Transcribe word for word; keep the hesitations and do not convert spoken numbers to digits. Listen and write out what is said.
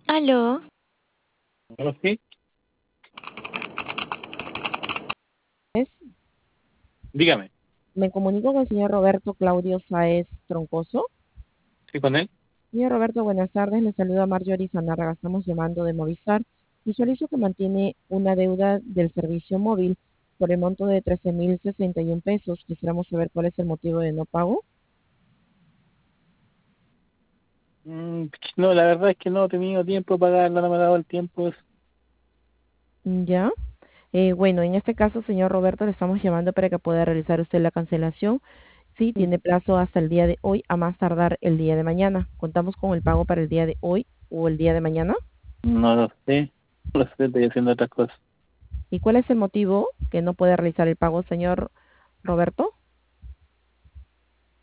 Aló, ¿No? Sí, Es- dígame, Me comunico con el señor Roberto Claudio Sáez Troncoso. ¿sí con él? Señor Roberto, buenas tardes. Le saluda Marjorie Sanárraga. Estamos llamando de Movistar. Visualizo que mantiene una deuda del servicio móvil por el monto de trece mil sesenta y un pesos. Quisiéramos saber cuál es el motivo de no pago. Mm, no, la verdad es que no he tenido tiempo para pagarla, no me ha dado el tiempo. Ya. Eh, bueno, en este caso, señor Roberto, le estamos llamando para que pueda realizar usted la cancelación. Sí, tiene plazo hasta el día de hoy, a más tardar el día de mañana. ¿Contamos con el pago para el día de hoy o el día de mañana? No lo sé, no lo sé, estoy haciendo otras cosas. ¿Y cuál es el motivo que no puede realizar el pago, señor Roberto?